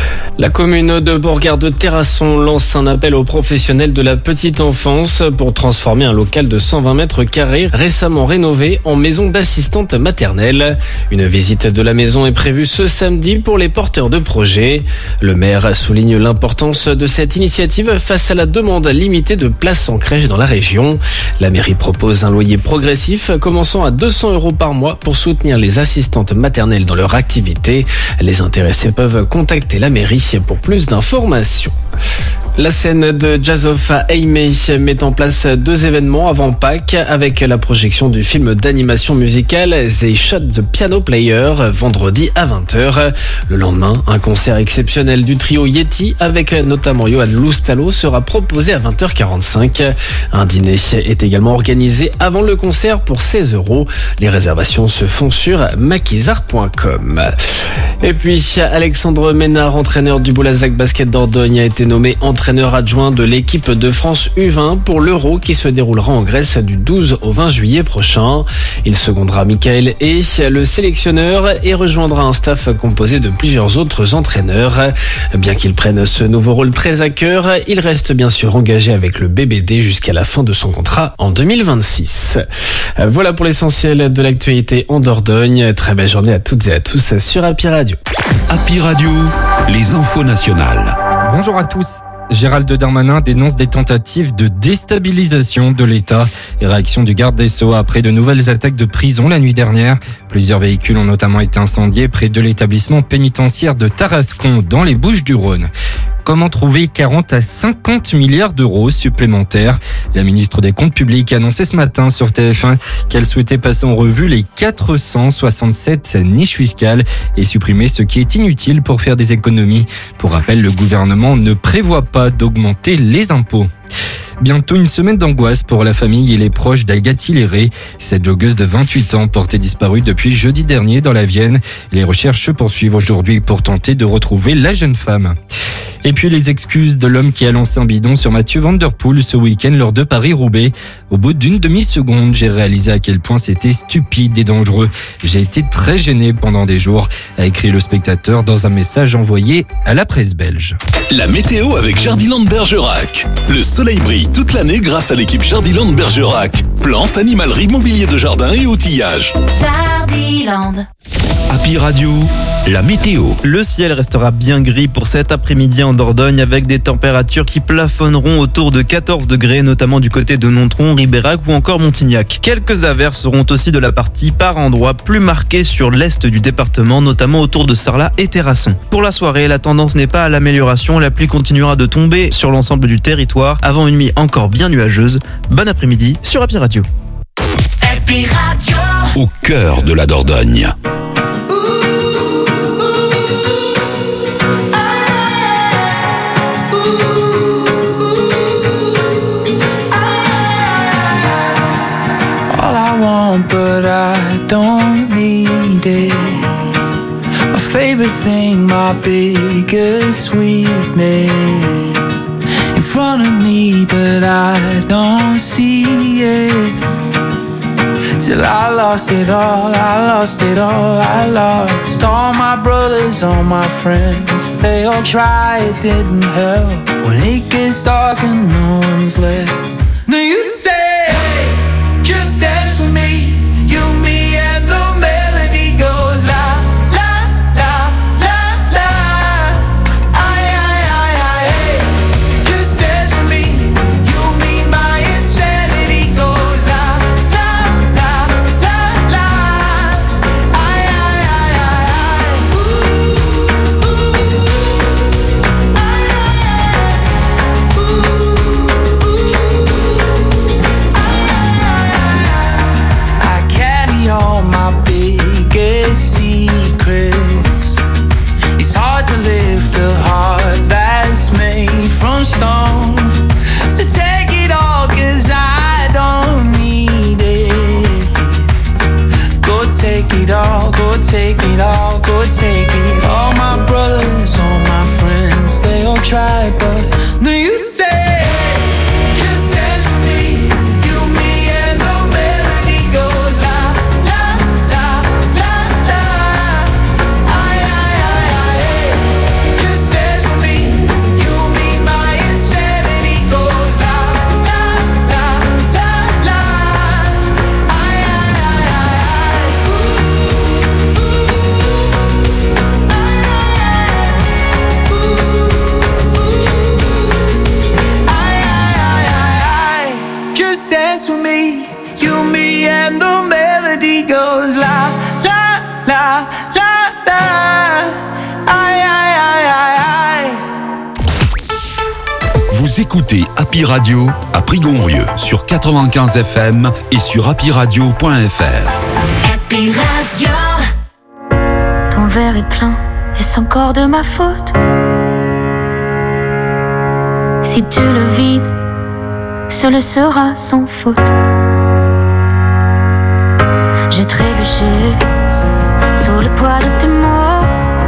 La commune de Bourgard-de-Terrasson lance un appel aux professionnels de la petite enfance pour transformer un local de cent vingt mètres carrés récemment rénové en maison d'assistante maternelle. Une visite de la maison est prévue ce samedi pour les porteurs de projets. Le maire souligne l'importance de cette initiative face à la demande limitée de places en crèche dans la région. La mairie propose un loyer progressif commençant à deux cents euros par mois pour soutenir les assistantes maternelles dans leur activité. Les intéressés peuvent contacter la mairie pour plus d'informations. La scène de Jazz-Off à Aimé met en place deux événements avant Pâques avec la projection du film d'animation musicale They Shot the Piano Player vendredi à vingt heures. Le lendemain, un concert exceptionnel du trio Yeti avec notamment Johan Loustalo sera proposé à vingt heures quarante-cinq. Un dîner est également organisé avant le concert pour seize euros. Les réservations se font sur maquisard point com. Et puis, Alexandre Ménard, entraîneur du Boulazac Basket Dordogne, a été nommé entraîneur adjoint de l'équipe de France U vingt pour l'Euro qui se déroulera en Grèce du douze au vingt juillet prochain. Il secondera Michael Hay, le sélectionneur, et rejoindra un staff composé de plusieurs autres entraîneurs. Bien qu'il prenne ce nouveau rôle très à cœur, il reste bien sûr engagé avec le B B D jusqu'à la fin de son contrat en deux mille vingt-six. Voilà pour l'essentiel de l'actualité en Dordogne. Très belle journée à toutes et à tous sur Happy Radio. Happy Radio, les infos nationales. Bonjour à tous. Gérald Darmanin dénonce des tentatives de déstabilisation de l'État. Et réaction du garde des Sceaux après de nouvelles attaques de prison la nuit dernière. Plusieurs véhicules ont notamment été incendiés près de l'établissement pénitentiaire de Tarascon dans les Bouches-du-Rhône. Comment trouver quarante à cinquante milliards d'euros supplémentaires? La ministre des Comptes publics a annoncé ce matin sur T F un qu'elle souhaitait passer en revue les quatre cent soixante-sept niches fiscales et supprimer ce qui est inutile pour faire des économies. Pour rappel, le gouvernement ne prévoit pas d'augmenter les impôts. Bientôt une semaine d'angoisse pour la famille et les proches d'Agathe Léré. Cette joggeuse de vingt-huit ans portée disparue depuis jeudi dernier dans la Vienne. Les recherches se poursuivent aujourd'hui pour tenter de retrouver la jeune femme. Et puis les excuses de l'homme qui a lancé un bidon sur Mathieu Van Der Poel ce week-end lors de Paris-Roubaix. Au bout d'une demi-seconde, j'ai réalisé à quel point c'était stupide et dangereux. J'ai été très gêné pendant des jours, a écrit le spectateur dans un message envoyé à la presse belge. La météo avec Jardiland Bergerac. Le soleil brille toute l'année grâce à l'équipe Jardiland Bergerac. Plantes, animalerie, mobilier de jardin et outillage. Jardiland. Happy Radio, la météo. Le ciel restera bien gris pour cet après-midi en Dordogne avec des températures qui plafonneront autour de quatorze degrés, notamment du côté de Nontron, Ribérac ou encore Montignac. Quelques averses seront aussi de la partie par endroits plus marquées sur l'est du département, notamment autour de Sarlat et Terrasson. Pour la soirée, la tendance n'est pas à l'amélioration, la pluie continuera de tomber sur l'ensemble du territoire avant une nuit encore bien nuageuse. Bon après-midi sur Happy Radio. Happy Radio. Au cœur de la Dordogne. But I don't need it. My favorite thing, my biggest weakness, in front of me, but I don't see it. Till I lost it all, I lost it all, I lost all my brothers, all my friends. They all tried, it didn't help. When it gets dark and no one's left. Now you say, hey, just dance with me. You, me, and the melody goes la, la, la, la, la. Aye, aye, aye, aye, hey. Just dance with me. You, me, my insanity goes la, la, la, la, la. Aye, aye, aye, aye, aye. Ooh, ooh. Aye, aye, aye. Ooh, ooh. I carry all my biggest secrets. It's hard to lift a heart that's made from stone. So take it all, cause I don't need it. Go take it all, go take it all, go take it. All my brothers, all my friends, they all try, but no, you say, just dance with me. You, me, and the melody goes la, la, la, la, la. Aye, aye, aye, aye, hey. Just dance with me. You, me, my insanity goes la, la, la, la, la. Aye, aye, aye, aye, aye. Ooh, ooh. Aye, aye, aye. Ooh, ooh. Aye, aye, aye, aye, aye. Just dance with me. You, me, and the melody goes la, la, la, la, la. Aïe, aïe, aïe, aïe, aïe. Vous écoutez Happy Radio à Prigonrieux sur quatre-vingt-quinze F M et sur happy radio point f r. Happy Radio. Ton verre est plein, est-ce encore de ma faute? Si tu le vides, ce le sera sans faute. J'ai trébuché sous le poids de tes mots,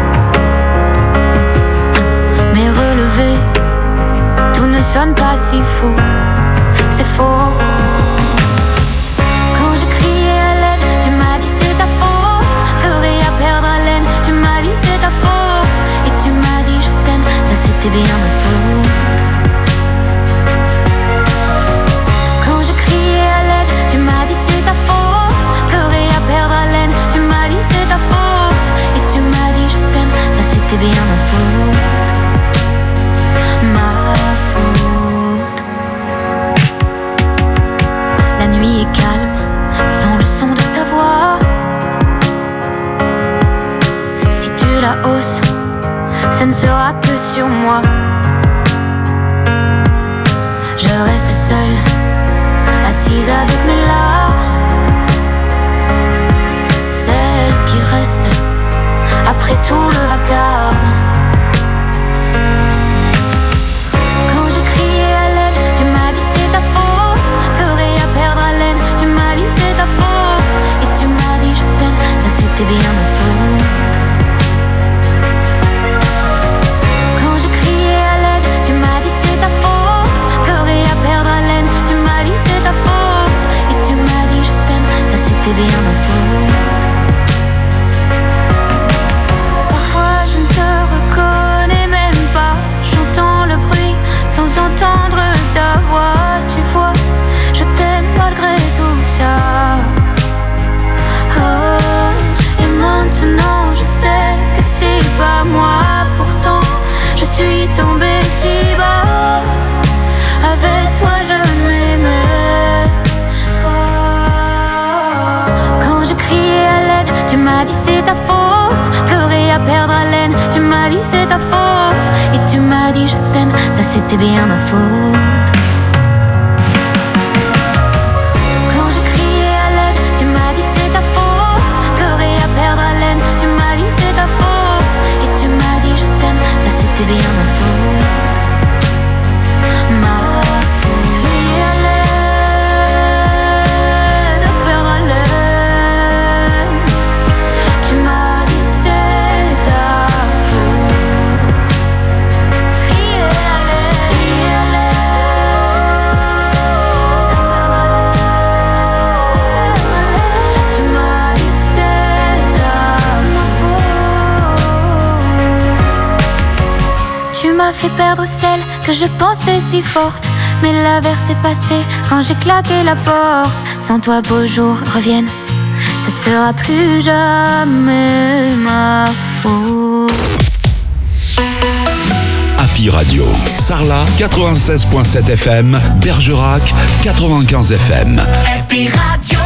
mais relevé, tout ne sonne pas si faux. C'est faux. Quand je criais à l'aide, tu m'as dit c'est ta faute. Ferais à perdre haleine, tu m'as dit c'est ta faute. Et tu m'as dit je t'aime, ça c'était bien ma faute. Quand je criais à l'aide, tu m'as dit c'est ta faute. Pleurer à perdre haleine, tu m'as dit c'est ta faute. Et tu m'as dit je t'aime, ça c'était bien ma faute. Ma faute. La nuit est calme, sans le son de ta voix. Si tu la hausses, ce ne sera que sur moi. Je reste seule, assise avec mes larmes. Celle qui reste après tout le vacarme. Quand je criais à l'aide, tu m'as dit c'est ta faute. Pleurer à perdre haleine, tu m'as dit c'est ta faute. Et tu m'as dit je t'aime, ça c'était bien ma faute. Quand je criais c'est ta faute. Pleurer à perdre haleine, tu m'as dit c'est ta faute. Et tu m'as dit je t'aime, ça c'était bien ma faute. Quand je criais à l'aide, tu m'as dit c'est ta faute. Pleurer à perdre haleine, tu m'as dit c'est ta faute. Et tu m'as dit je t'aime, ça c'était bien ma faute. Ma faute. Crier à l'aide, à perdre haleine, tu m'as dit c'est ta faute. Crier à l'aide, crier à l'aide, tu m'as dit c'est ta faute. Tu m'as fait perdre celle que je pensais si forte, mais l'averse est passée quand j'ai claqué la porte. Sans toi beaux jours reviennent, ce sera plus jamais ma faute. Happy Radio. Sarlat quatre-vingt-seize virgule sept F M, Bergerac quatre-vingt-quinze F M. Happy Radio.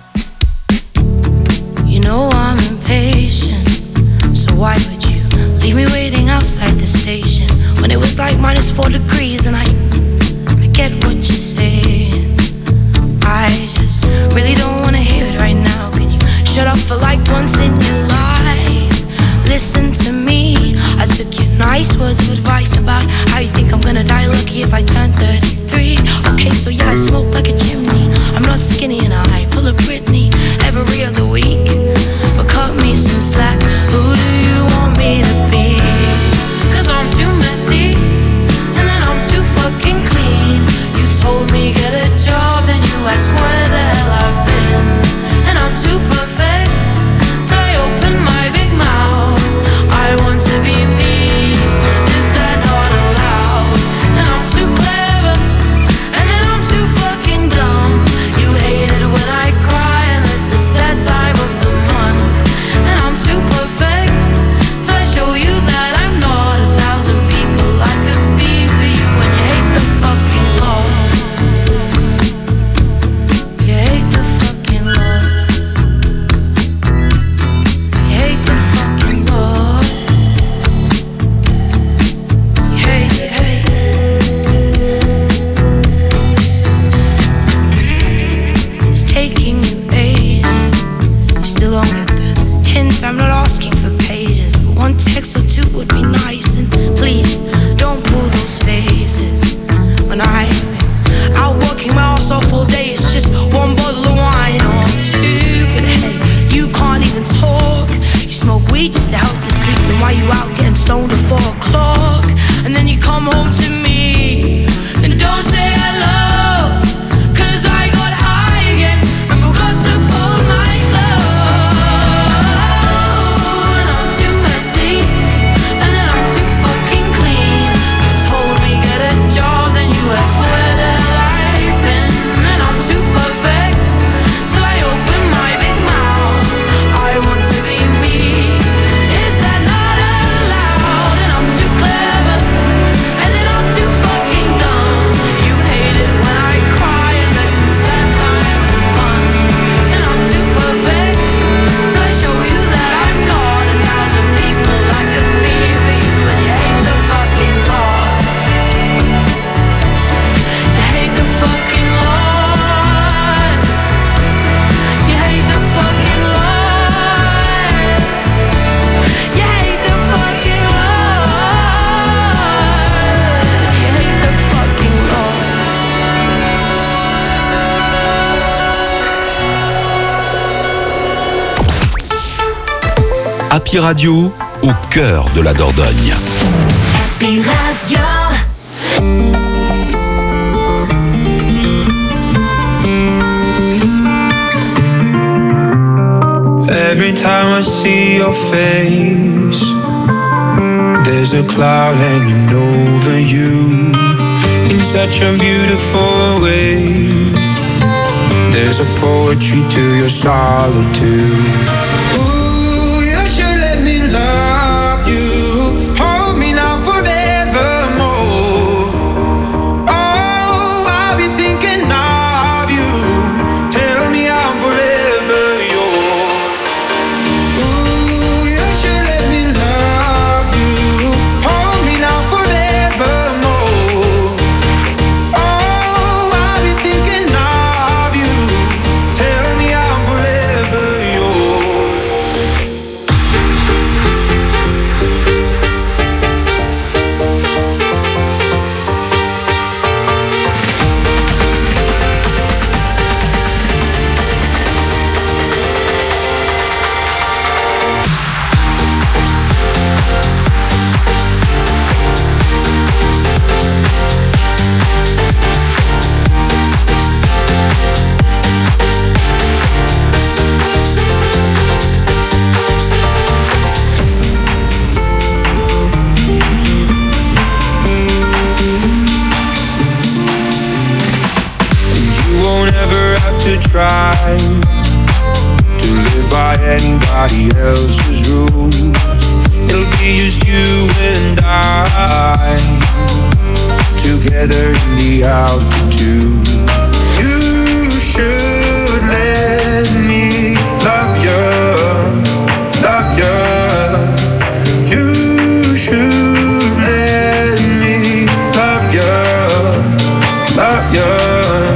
You know I'm impatient, so why would you leave me waiting outside the station when it was like minus four degrees? And I, I get what you're saying. I just really don't wanna hear it right now. Can you shut up for like once in your life? Listen to me. I took your nice words of advice about how you think I'm gonna die lucky if I turn thirty-three. Okay, so yeah, I smoke like a chimney. I'm not skinny and I pull a Britney every other week. But cut me some slack. Who do you want me to be? Cause I'm too messy and then I'm too fucking clean. You told me get a job and you asked where the hell I've been. And I'm too perfect, so I open my big mouth. I want to be me, is that not allowed? And I'm too clever, and then I'm too fucking dumb. You hate it when I cry, and this is that time of the month. And I'm too perfect, so I show you that I'm not a thousand people I could be for you. And you hate the fucking Lord. You hate the fucking Lord. You hate the fucking Lord. You hate, you hate. It's taking you ages. You still don't get the hint. I'm not asking for pages, but one text or two would be nice. And please don't pull those faces. When I've been out working my ass off all day, it's just one bottle of wine or two. But hey, you can't even talk. You smoke weed just to help you sleep. Then why you out getting stoned at four o'clock? And then you come home to me and don't say hello. Cause I got high again and forgot to fold my clothes. And I'm too messy and then I'm too fucking clean. You told me get a job, then you asked where the hell I've been. And I'm too perfect, till I open my big mouth. I want to be me, is that not allowed? And I'm too clever, and then I'm too fucking dumb. You hate it when I cry, and this is that time of the month. And I'm too perfect, till I show you that I'm not a thousand people I could be for you. And you hate the fucking Lord. You hate the fucking Lord. You hate the fucking Lord. You hate the fucking Lord. You hate the fucking Lord. Happy Radio, au cœur de la Dordogne. Happy Radio. Every time I see your face, there's a cloud hanging over you in such a beautiful way. There's a poetry to your solitude. Ooh, you should let me love you. Hold me now forevermore. Oh, I'll be thinking of you. Tell me I'm forever yours. Ooh, to try to live by anybody else's rules. It'll be just you and I together in the altitude. You should let me love you, love you. You should let me love you, love you.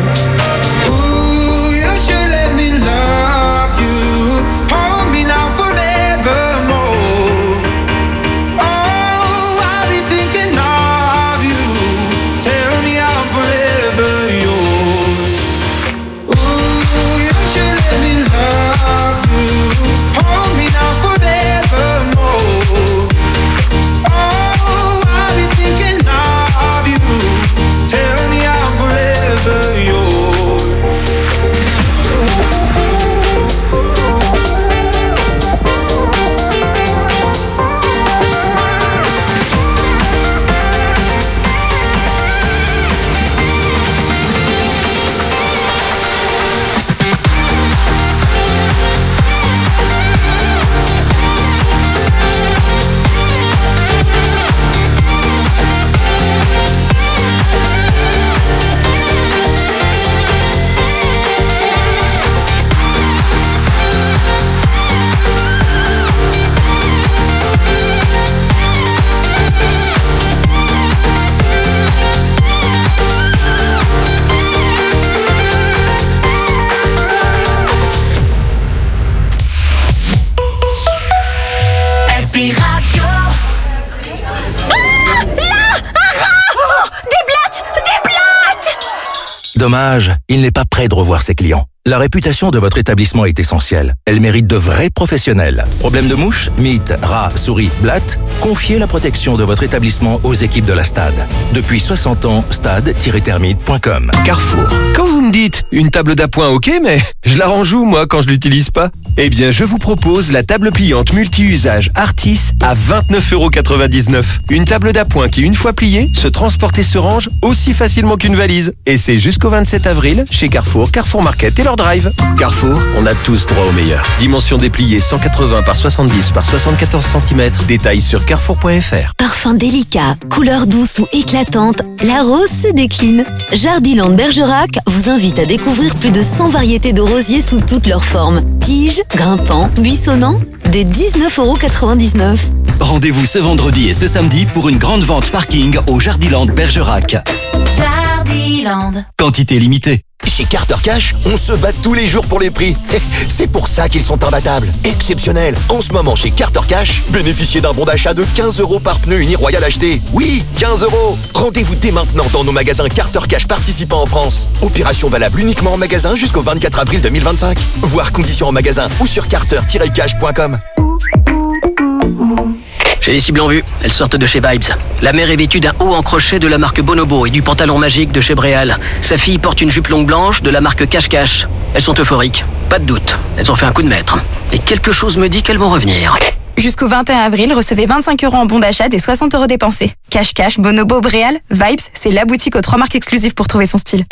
Dommage, il n'est pas prêt de revoir ses clients. La réputation de votre établissement est essentielle. Elle mérite de vrais professionnels. Problème de mouches, mites, rats, souris, blattes? Confiez la protection de votre établissement aux équipes de la Stade. Depuis soixante ans, stade tiret thermite point com. Carrefour. Quand vous me dites une table d'appoint, ok, mais je la range où, moi, quand je l'utilise pas? Eh bien, je vous propose la table pliante multi-usage Artis à vingt-neuf euros quatre-vingt-dix-neuf. Une table d'appoint qui, une fois pliée, se transporte et se range aussi facilement qu'une valise. Et c'est jusqu'au vingt-sept avril chez Carrefour, Carrefour Market et leur drive. Carrefour, on a tous droit au meilleur. Dimension dépliée cent quatre-vingts par soixante-dix par soixante-quatorze centimètres. Détails sur carrefour point f r. Parfum délicat, couleur douce ou éclatante, la rose se décline. Jardiland Bergerac vous invite à découvrir plus de cent variétés de rosiers sous toutes leurs formes. Tiges, grimpants, buissonnants, dès dix-neuf euros quatre-vingt-dix-neuf. Rendez-vous ce vendredi et ce samedi pour une grande vente parking au Jardiland Bergerac. Jardiland. Quantité limitée. Chez Carter Cash, on se bat tous les jours pour les prix. C'est pour ça qu'ils sont imbattables. Exceptionnels. En ce moment, chez Carter Cash, bénéficiez d'un bon d'achat de quinze euros par pneu Uniroyal acheté. Oui, quinze euros. Rendez-vous dès maintenant dans nos magasins Carter Cash participants en France. Opération valable uniquement en magasin jusqu'au vingt-quatre avril deux mille vingt-cinq. Voir conditions en magasin ou sur carter tiret cash point com. J'ai les cibles en vue, elles sortent de chez Vibes. La mère est vêtue d'un haut en crochet de la marque Bonobo et du pantalon magique de chez Bréal. Sa fille porte une jupe longue blanche de la marque Cache Cache. Elles sont euphoriques, pas de doute. Elles ont fait un coup de maître. Et quelque chose me dit qu'elles vont revenir. Jusqu'au vingt et un avril, recevez vingt-cinq euros en bon d'achat des soixante euros dépensés. Cache Cache, Bonobo, Bréal, Vibes, c'est la boutique aux trois marques exclusives pour trouver son style.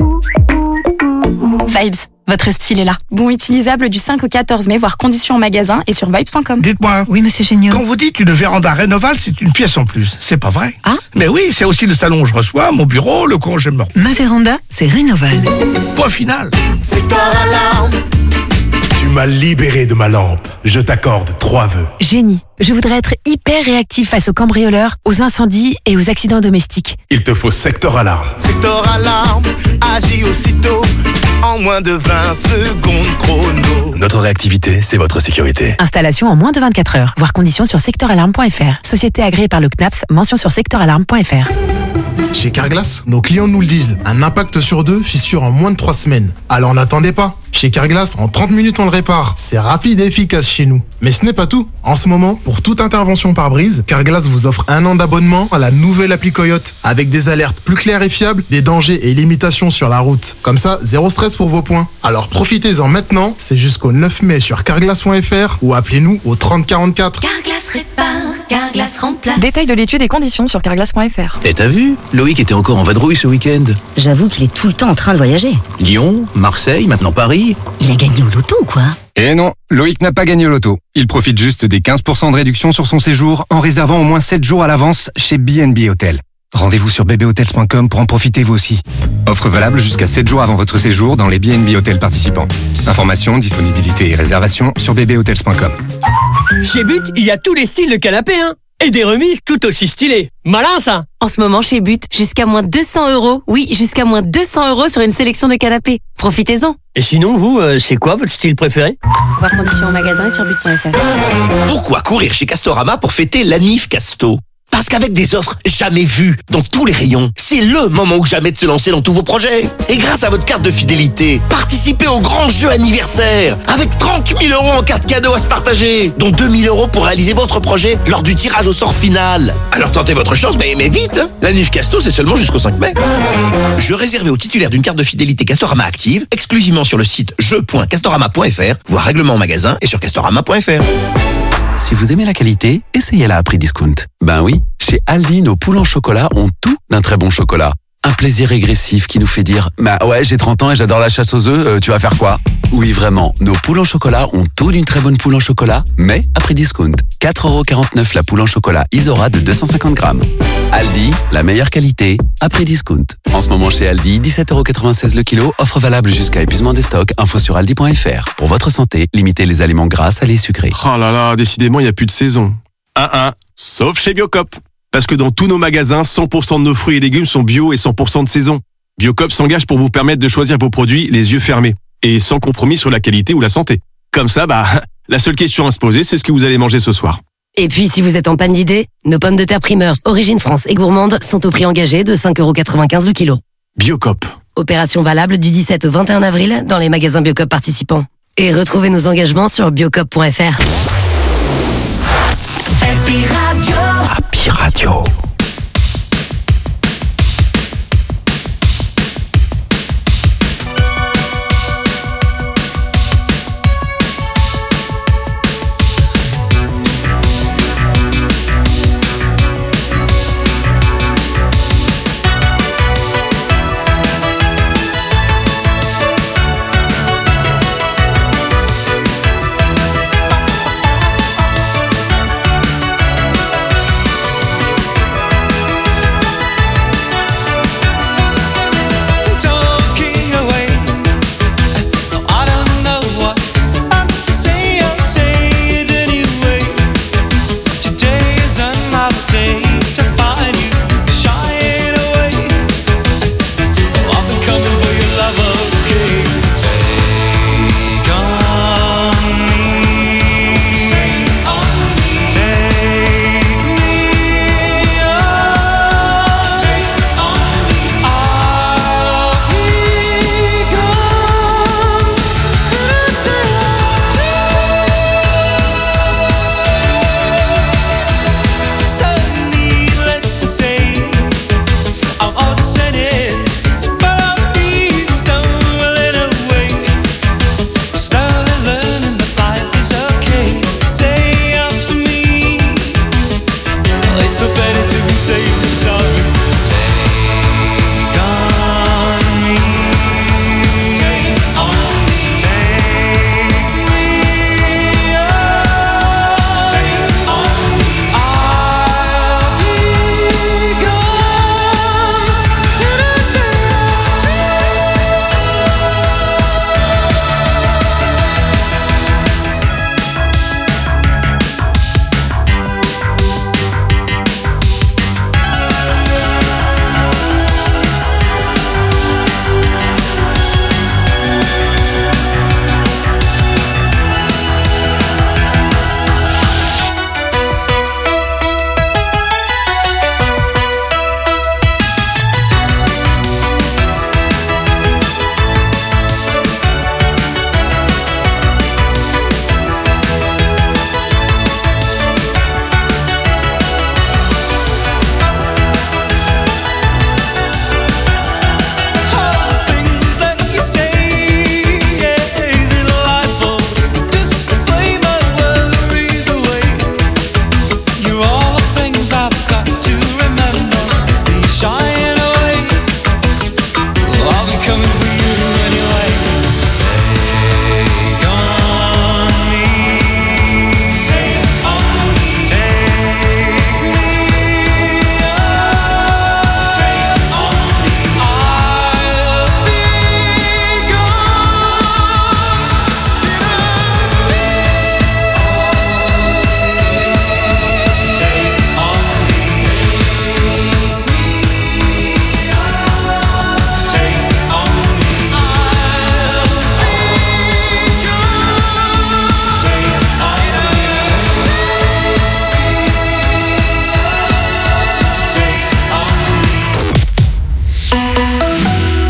Vibes, votre style est là. Bon utilisable du cinq au quatorze mai, voire conditions en magasin et sur vibes point com. Dites-moi. Oui, monsieur Géniaux. Quand vous dites une véranda Rénoval, c'est une pièce en plus. C'est pas vrai? Ah? Mais oui, c'est aussi le salon où je reçois, mon bureau, le coin où je me repose. Ma véranda, c'est Rénoval. Point final. Secteur Alarme. Tu m'as libéré de ma lampe. Je t'accorde trois vœux. Génie. Je voudrais être hyper réactif face aux cambrioleurs, aux incendies et aux accidents domestiques. Il te faut Secteur Alarme. Secteur Alarme agit aussitôt en moins de vingt secondes chrono. Notre réactivité, c'est votre sécurité. Installation en moins de vingt-quatre heures. Voir conditions sur secteur alarme point f r. Société agréée par le C N A P S. Mention sur secteur alarme point f r. Chez Carglass, nos clients nous le disent. Un impact sur deux, fissure en moins de trois semaines. Alors n'attendez pas. Chez Carglass, en trente minutes, on le répare. C'est rapide et efficace chez nous. Mais ce n'est pas tout. En ce moment, pour toute intervention par brise, Carglass vous offre un an d'abonnement à la nouvelle appli Coyote. Avec des alertes plus claires et fiables, des dangers et limitations sur la route. Comme ça, zéro stress pour vos points. Alors profitez-en maintenant. C'est jusqu'au neuf mai sur carglass point f r ou appelez-nous au trente quarante-quatre. Carglass répare. Carglass remplace. Détail de l'étude et conditions sur carglass point f r. Et t'as vu, Loïc était encore en vadrouille ce week-end. J'avoue qu'il est tout le temps en train de voyager. Lyon, Marseille, maintenant Paris. Il a gagné au loto ou quoi? Eh non, Loïc n'a pas gagné au loto. Il profite juste des quinze pour cent de réduction sur son séjour en réservant au moins sept jours à l'avance chez B and B Hotel. Rendez-vous sur b b hotels point com pour en profiter vous aussi. Offre valable jusqu'à sept jours avant votre séjour dans les B and B Hotels participants. Informations, disponibilité et réservation sur b b hotels point com. Chez But, il y a tous les styles de canapé, hein. Et des remises tout aussi stylées. Malin, ça. En ce moment, chez But, jusqu'à moins deux cents euros. Oui, jusqu'à moins deux cents euros sur une sélection de canapés. Profitez-en. Et sinon, vous, euh, c'est quoi votre style préféré? Voir conditions au magasin et sur but point f r. Pourquoi courir chez Castorama pour fêter l'Anniv Casto? Parce qu'avec des offres jamais vues dans tous les rayons, c'est le moment ou jamais de se lancer dans tous vos projets. Et grâce à votre carte de fidélité, participez au grand jeu anniversaire avec trente mille euros en carte cadeau à se partager, dont deux mille euros pour réaliser votre projet lors du tirage au sort final. Alors tentez votre chance, mais, mais vite hein. La Nif Casto, c'est seulement jusqu'au cinq mai. Jeu réservé aux titulaires d'une carte de fidélité Castorama active, exclusivement sur le site jeu point castorama point f r, voire règlement en magasin et sur castorama point f r. Si vous aimez la qualité, essayez-la à prix discount. Ben oui, chez Aldi, nos poules en chocolat ont tout d'un très bon chocolat. Un plaisir régressif qui nous fait dire « Bah ouais, j'ai trente ans et j'adore la chasse aux œufs, euh, tu vas faire quoi ?» Oui, vraiment, nos poules en chocolat ont tout d'une très bonne poule en chocolat, mais à prix discount. quatre euros quarante-neuf la poule en chocolat Isora de deux cent cinquante grammes. Aldi, la meilleure qualité, à prix discount. En ce moment chez Aldi, dix-sept euros quatre-vingt-seize le kilo, offre valable jusqu'à épuisement des stocks, info sur aldi point f r. Pour votre santé, limitez les aliments gras, salés, sucrés. Oh là là, décidément, il n'y a plus de saison. Un un, sauf chez Biocop. Parce que dans tous nos magasins, cent pour cent de nos fruits et légumes sont bio et cent pour cent de saison. Biocop s'engage pour vous permettre de choisir vos produits les yeux fermés et sans compromis sur la qualité ou la santé. Comme ça, bah, la seule question à se poser, c'est ce que vous allez manger ce soir. Et puis, si vous êtes en panne d'idées, nos pommes de terre primeur, origine France et gourmande sont au prix engagé de cinq euros quatre-vingt-quinze le kilo. Biocop. Opération valable du dix-sept au vingt et un avril dans les magasins Biocop participants. Et retrouvez nos engagements sur biocop point f r. Happy Radio. Happy Radio.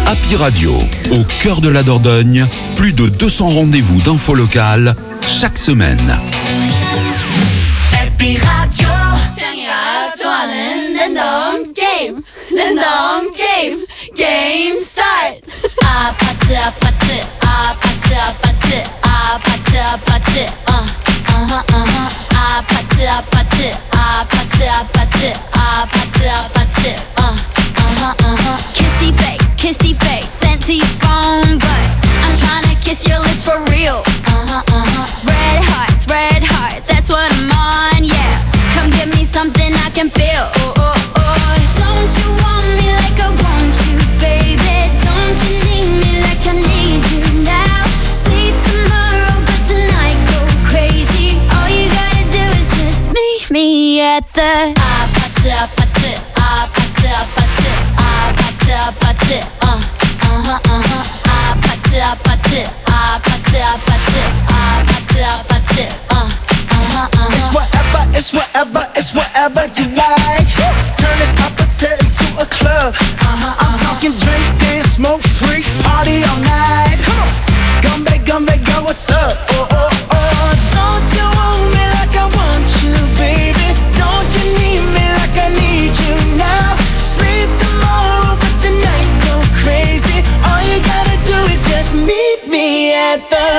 Happy Radio, au cœur de la Dordogne, plus de deux cents rendez-vous d'infos locales chaque semaine. Happy Radio. 짱이야 좋아하는 랜덤 게임 랜덤 게임 게임 스타트 아파트 아파트 아파트 아파트 아파트 아파트 어 어허 어허 아파트 아파트 아파트 아파트 아파트 아파트 어 어허 어허 Kissy face kissy face sent to your phone but I'm tryna kiss your lips for real uh-huh uh-huh red hearts red hearts that's what I'm on yeah come give me something I can feel oh oh oh don't you want me like I want you baby don't you need me like I need you now sleep tomorrow but tonight go crazy all you gotta do is just meet me at the 아파트 아파트 아파트 아파트 아파트 아파트 uh uh-huh uh-huh 아파트 아파트 아파트 아파트 아파트 아파트 uh uh-huh uh-huh It's whatever, it's whatever, it's whatever you like. Turn this opposite into a club. Uh-huh, I'm talking drink, dance, smoke, freak, party all night. Come on, Gumbe, Gumbe, go, what's up? Oh, oh, oh, don't you want me like I want you, baby? Don't you need me like I need you now? Sleep tomorrow, but tonight go crazy. All you gotta do is just meet me at the